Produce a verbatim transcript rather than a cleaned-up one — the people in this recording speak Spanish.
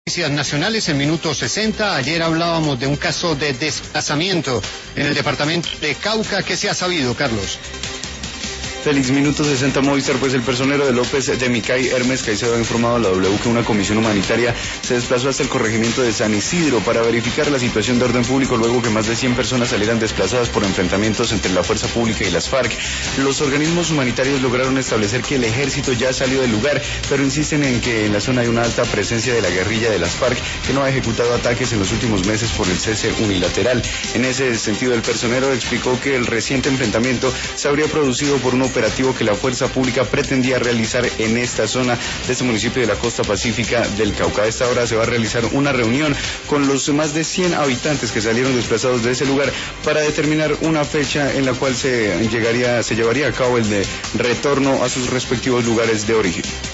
Noticias nacionales en minuto sesenta. Ayer hablábamos de un caso de desplazamiento en el departamento de Cauca. ¿Qué se ha sabido, Carlos? Félix, minuto sesenta Movistar, pues el personero de López de Micay, Hermes Caicedo, ha informado a la W que una comisión humanitaria se desplazó hasta el corregimiento de San Isidro para verificar la situación de orden público luego que más de cien personas salieran desplazadas por enfrentamientos entre la fuerza pública y las FARC. Los organismos humanitarios lograron establecer que el ejército ya salió del lugar, pero insisten en que en la zona hay una alta presencia de la guerrilla de las FARC que no ha ejecutado ataques en los últimos meses por el cese unilateral. En ese sentido, el personero explicó que el reciente enfrentamiento se habría producido por un operativo que la fuerza pública pretendía realizar en esta zona de este municipio de la costa pacífica del Cauca. A esta hora se va a realizar una reunión con los más de cien habitantes que salieron desplazados de ese lugar para determinar una fecha en la cual se llegaría, se llevaría a cabo el de retorno a sus respectivos lugares de origen.